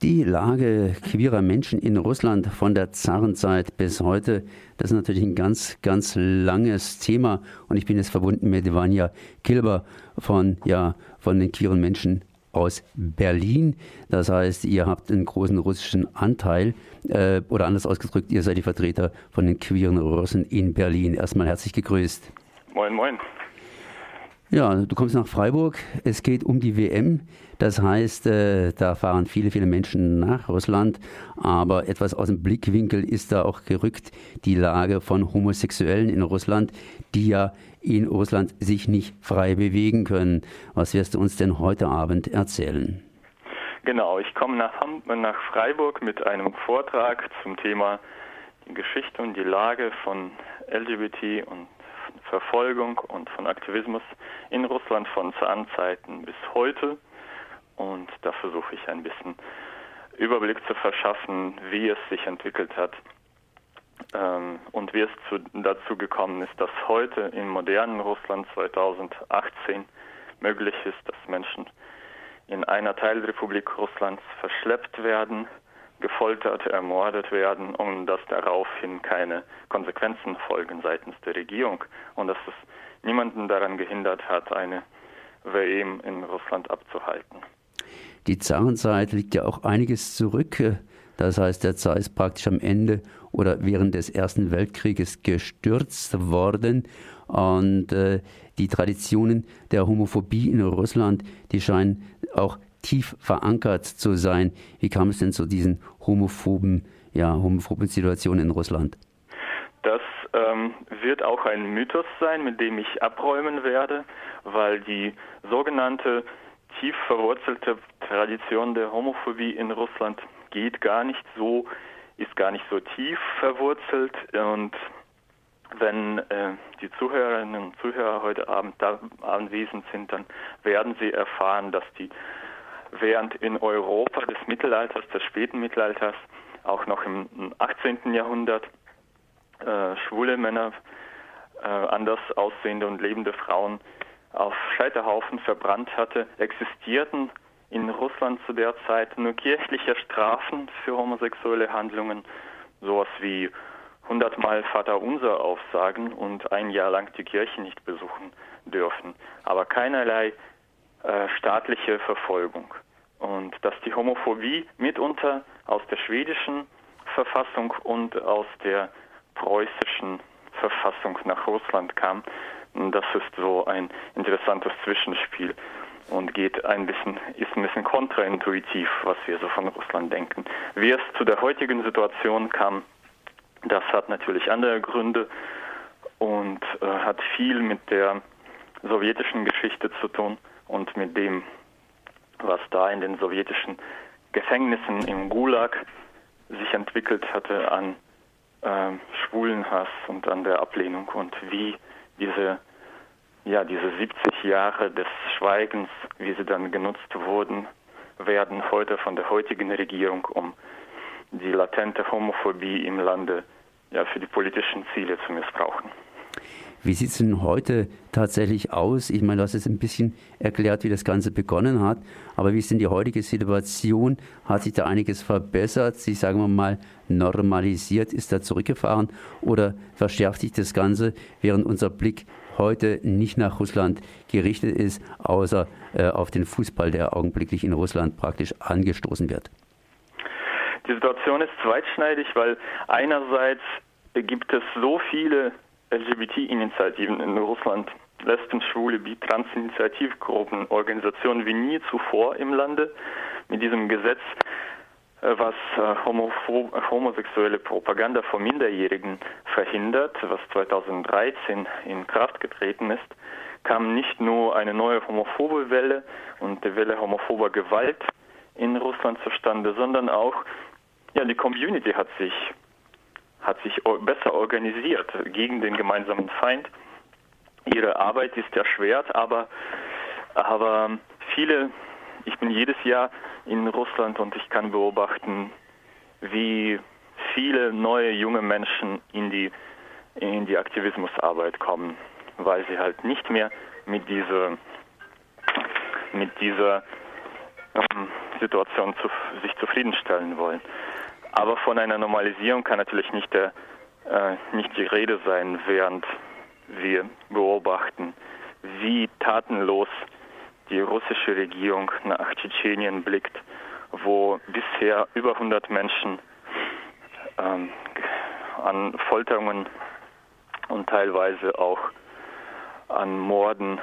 Die Lage queerer Menschen in Russland von der Zarenzeit bis heute, das ist natürlich ein ganz, ganz langes Thema. Und ich bin jetzt verbunden mit Vanja Kilber von den queeren Menschen aus Berlin. Das heißt, ihr habt einen großen russischen Anteil, oder anders ausgedrückt, ihr seid die Vertreter von den queeren Russen in Berlin. Erstmal herzlich gegrüßt. Moin, moin. Ja, du kommst nach Freiburg. Es geht um die WM. Das heißt, da fahren viele, viele Menschen nach Russland. Aber etwas aus dem Blickwinkel ist da auch gerückt, die Lage von Homosexuellen in Russland, die ja in Russland sich nicht frei bewegen können. Was wirst du uns denn heute Abend erzählen? Genau, ich komme nach Freiburg mit einem Vortrag zum Thema die Geschichte und die Lage von LGBT und Verfolgung und von Aktivismus in Russland von Zarenzeiten bis heute. Und da versuche ich ein bisschen Überblick zu verschaffen, wie es sich entwickelt hat und wie es dazu gekommen ist, dass heute im modernen Russland 2018 möglich ist, dass Menschen in einer Teilrepublik Russlands verschleppt werden, gefoltert, ermordet werden und dass daraufhin keine Konsequenzen folgen seitens der Regierung und dass es niemanden daran gehindert hat, eine WM in Russland abzuhalten. Die Zarenzeit liegt ja auch einiges zurück. Das heißt, der Zar ist praktisch am Ende oder während des Ersten Weltkrieges gestürzt worden. Und die Traditionen der Homophobie in Russland, die scheinen auch tief verankert zu sein. Wie kam es denn zu diesen homophoben Situationen in Russland? Das wird auch ein Mythos sein, mit dem ich abräumen werde, weil die sogenannte tief verwurzelte Tradition der Homophobie in Russland ist gar nicht so tief verwurzelt. Und wenn die Zuhörerinnen und Zuhörer heute Abend da anwesend sind, dann werden sie erfahren, dass während in Europa des Mittelalters, des späten Mittelalters, auch noch im 18. Jahrhundert schwule Männer, anders aussehende und lebende Frauen auf Scheiterhaufen verbrannt hatte, existierten in Russland zu der Zeit nur kirchliche Strafen für homosexuelle Handlungen, sowas wie 100-mal Vaterunser aufsagen und ein Jahr lang die Kirche nicht besuchen dürfen, aber keinerlei staatliche Verfolgung. Und dass die Homophobie mitunter aus der schwedischen Verfassung und aus der preußischen Verfassung nach Russland kam, das ist so ein interessantes Zwischenspiel und ist ein bisschen kontraintuitiv, was wir so von Russland denken. Wie es zu der heutigen Situation kam, das hat natürlich andere Gründe und hat viel mit der sowjetischen Geschichte zu tun und mit dem, was da in den sowjetischen Gefängnissen im Gulag sich entwickelt hatte an Schwulenhass und an der Ablehnung und wie diese 70 Jahre des Schweigens, wie sie dann genutzt werden heute von der heutigen Regierung, um die latente Homophobie im Lande für die politischen Ziele zu missbrauchen. Wie sieht es denn heute tatsächlich aus? Ich meine, du hast jetzt ein bisschen erklärt, wie das Ganze begonnen hat, aber wie ist denn die heutige Situation? Hat sich da einiges verbessert, sich, sagen wir mal, normalisiert, ist da zurückgefahren oder verschärft sich das Ganze, während unser Blick heute nicht nach Russland gerichtet ist, außer auf den Fußball, der augenblicklich in Russland praktisch angestoßen wird? Die Situation ist zweitschneidig, weil einerseits gibt es so viele LGBT-Initiativen in Russland, Lesben, Schwule, Bi, Trans-Initiativgruppen, Organisationen wie nie zuvor im Lande mit diesem Gesetz, was homosexuelle Propaganda von Minderjährigen verhindert, was 2013 in Kraft getreten ist, kam nicht nur eine neue homophobe Welle und die Welle homophober Gewalt in Russland zustande, sondern auch die Community hat sich besser organisiert gegen den gemeinsamen Feind. Ihre Arbeit ist erschwert, aber ich bin jedes Jahr in Russland und ich kann beobachten, wie viele neue junge Menschen in die Aktivismusarbeit kommen, weil sie halt nicht mehr mit dieser Situation sich zufriedenstellen wollen. Aber von einer Normalisierung kann natürlich nicht die Rede sein, während wir beobachten, wie tatenlos die russische Regierung nach Tschetschenien blickt, wo bisher über 100 Menschen an Folterungen und teilweise auch an Morden,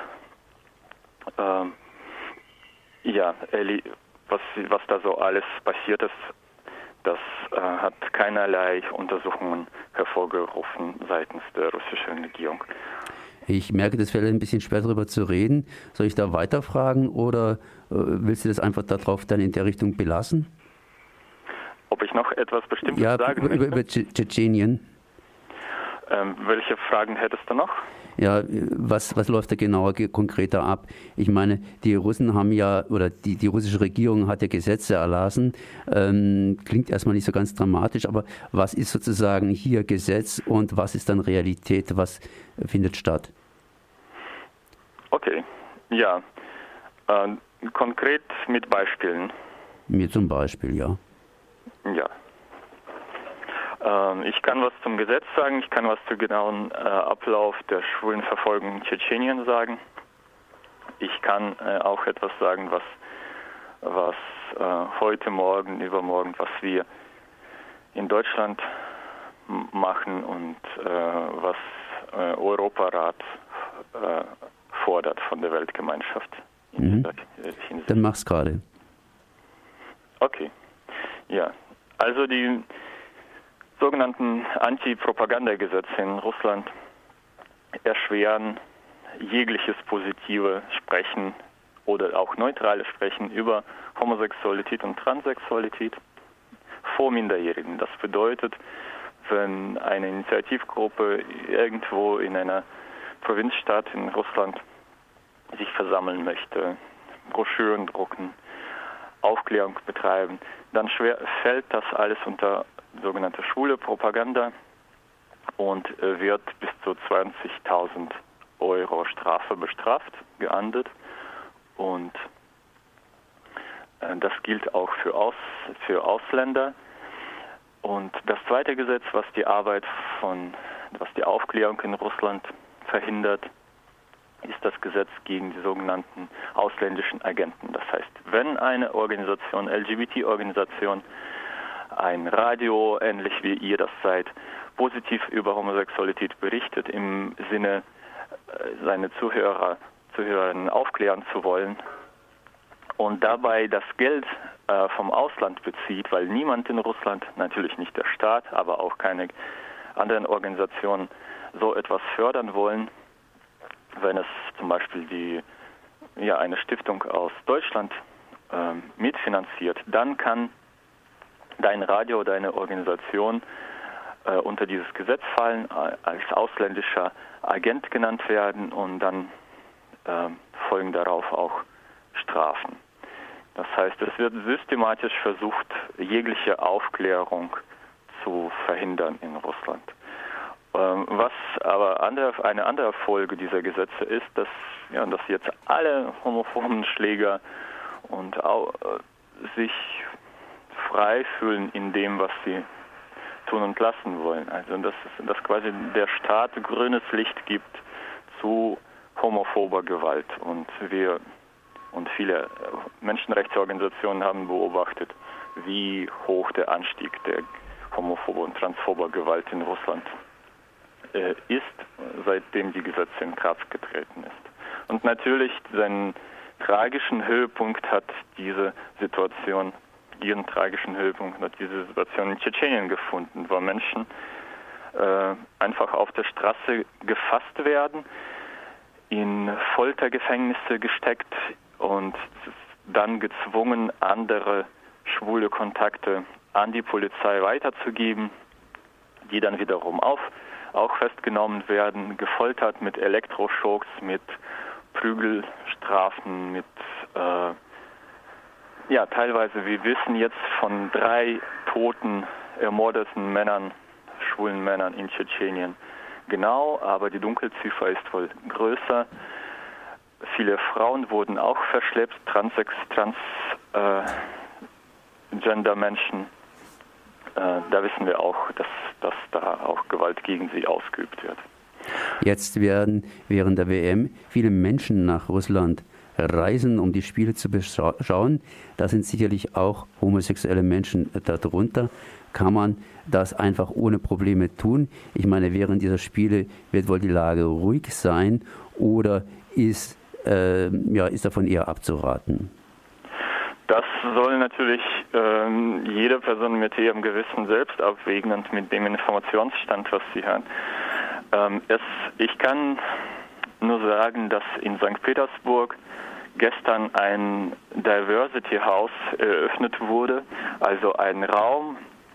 was da so alles passiert ist, das hat keinerlei Untersuchungen hervorgerufen seitens der russischen Regierung. Ich merke, das fällt ein bisschen schwer, darüber zu reden. Soll ich da weiterfragen oder willst du das einfach darauf dann in der Richtung belassen? Ob ich noch etwas Bestimmtes sagen möchte? Über Tschetschenien. Welche Fragen hättest du noch? Ja, was läuft da genauer, konkreter ab? Ich meine, die Russen haben ja, oder die russische Regierung hat ja Gesetze erlassen. Klingt erstmal nicht so ganz dramatisch, aber was ist sozusagen hier Gesetz und was ist dann Realität? Was findet statt? Okay, ja. Konkret mit Beispielen. Mir zum Beispiel, ja. Ja. Ich kann was zum Gesetz sagen, ich kann was zu genauen Ablauf der Schwulenverfolgung in Tschetschenien sagen. Ich kann auch etwas sagen, was heute, morgen, übermorgen, was wir in Deutschland machen und was Europarat fordert von der Weltgemeinschaft. Dann mach's gerade. Okay. Ja, also die sogenannten Anti-Propaganda-Gesetze in Russland erschweren jegliches positive Sprechen oder auch neutrale Sprechen über Homosexualität und Transsexualität vor Minderjährigen. Das bedeutet, wenn eine Initiativgruppe irgendwo in einer Provinzstadt in Russland sich versammeln möchte, Broschüren drucken, Aufklärung betreiben, dann fällt das alles unter sogenannte schwule Propaganda und wird bis zu 20.000 Euro Strafe bestraft, geahndet. Und das gilt auch für Ausländer. Und das zweite Gesetz, was die Aufklärung in Russland verhindert, ist das Gesetz gegen die sogenannten ausländischen Agenten. Das heißt, wenn eine Organisation, LGBT-Organisation, ein Radio, ähnlich wie ihr das seid, positiv über Homosexualität berichtet, im Sinne, seine Zuhörerinnen aufklären zu wollen und dabei das Geld vom Ausland bezieht, weil niemand in Russland, natürlich nicht der Staat, aber auch keine anderen Organisationen so etwas fördern wollen, wenn es zum Beispiel eine Stiftung aus Deutschland mitfinanziert, dann kann dein Radio, deine Organisation unter dieses Gesetz fallen, als ausländischer Agent genannt werden und dann folgen darauf auch Strafen. Das heißt, es wird systematisch versucht, jegliche Aufklärung zu verhindern in Russland. Was aber eine andere Folge dieser Gesetze ist, dass jetzt alle homophoben Schläger und sich frei fühlen in dem, was sie tun und lassen wollen. Also dass quasi der Staat grünes Licht gibt zu homophober Gewalt. Und viele Menschenrechtsorganisationen haben beobachtet, wie hoch der Anstieg der homophober und transphober Gewalt in Russland ist, seitdem die Gesetze in Kraft getreten ist. Und natürlich seinen tragischen Höhepunkt hat diese Situation in Tschetschenien gefunden, wo Menschen einfach auf der Straße gefasst werden, in Foltergefängnisse gesteckt und dann gezwungen, andere schwule Kontakte an die Polizei weiterzugeben, die dann wiederum auch festgenommen werden, gefoltert mit Elektroschocks, mit Prügelstrafen, mit teilweise, wir wissen jetzt von 3 toten, ermordeten Männern, schwulen Männern in Tschetschenien. Genau, aber die Dunkelziffer ist wohl größer. Viele Frauen wurden auch verschleppt, Gender-Menschen, da wissen wir auch, dass da auch Gewalt gegen sie ausgeübt wird. Jetzt werden während der WM viele Menschen nach Russland reisen, um die Spiele zu beschauen. Da sind sicherlich auch homosexuelle Menschen darunter. Kann man das einfach ohne Probleme tun? Ich meine, während dieser Spiele wird wohl die Lage ruhig sein oder ist davon eher abzuraten? Das soll natürlich jede Person mit ihrem Gewissen selbst abwägen und mit dem Informationsstand, was sie hat. Ich kann nur sagen, dass in St. Petersburg gestern ein Diversity House eröffnet wurde, also ein Raum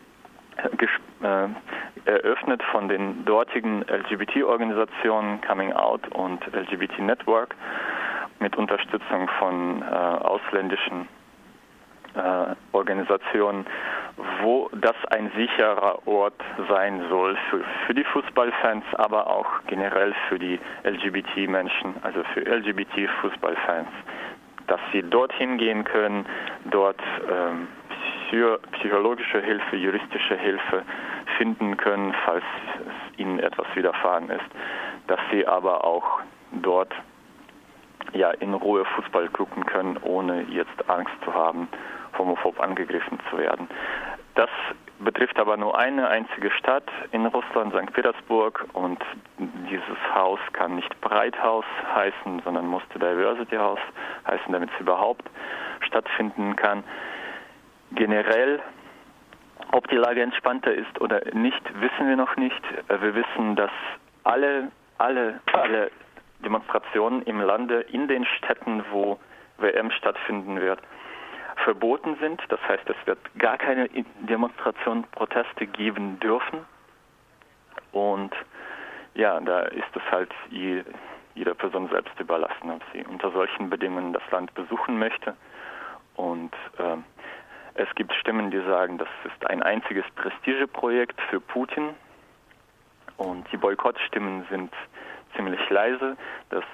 eröffnet von den dortigen LGBT-Organisationen Coming Out und LGBT Network mit Unterstützung von ausländischen Organisationen, wo das ein sicherer Ort sein soll für die Fußballfans, aber auch generell für die LGBT-Menschen, also für LGBT-Fußballfans, dass sie dorthin gehen können, dort psychologische Hilfe, juristische Hilfe finden können, falls es ihnen etwas widerfahren ist, dass sie aber auch dort in Ruhe Fußball gucken können, ohne jetzt Angst zu haben, homophob angegriffen zu werden. Das betrifft aber nur eine einzige Stadt in Russland, St. Petersburg, und dieses Haus kann nicht Breithaus heißen, sondern musste Diversity House heißen, damit es überhaupt stattfinden kann. Generell, ob die Lage entspannter ist oder nicht, wissen wir noch nicht. Wir wissen, dass alle Demonstrationen im Lande, in den Städten, wo WM stattfinden wird, verboten sind. Das heißt, es wird gar keine Demonstrationen, Proteste geben dürfen. Und da ist es halt jeder Person selbst überlassen, ob sie unter solchen Bedingungen das Land besuchen möchte. Und es gibt Stimmen, die sagen, das ist ein einziges Prestigeprojekt für Putin. Und die Boykottstimmen sind ziemlich leise, dass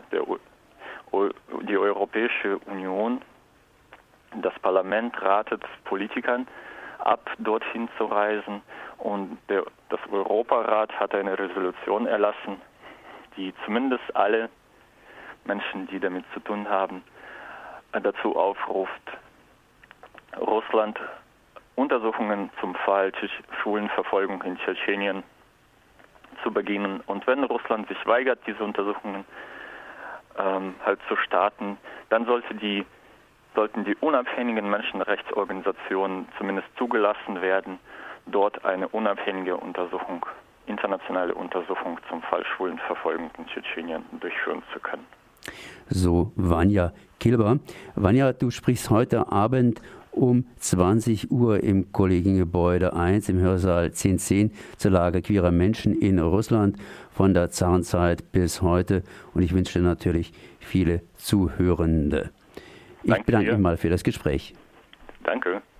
die Europäische Union, das Parlament ratet Politikern ab, dorthin zu reisen, und das Europarat hat eine Resolution erlassen, die zumindest alle Menschen, die damit zu tun haben, dazu aufruft, Russland Untersuchungen zum Fall Schwulenverfolgung in Tschetschenien zu beginnen. Und wenn Russland sich weigert, diese Untersuchungen zu starten, dann sollten die unabhängigen Menschenrechtsorganisationen zumindest zugelassen werden, dort eine unabhängige Untersuchung, internationale Untersuchung zum Fall Schwulenverfolgung in Tschetschenien durchführen zu können. So, Vanja Kilber. Vanja, du sprichst heute Abend um 20 Uhr im Kollegiengebäude 1 im Hörsaal 1010 zur Lage queerer Menschen in Russland von der Zarenzeit bis heute. Und ich wünsche dir natürlich viele Zuhörende. Ich bedanke mich mal für das Gespräch. Danke.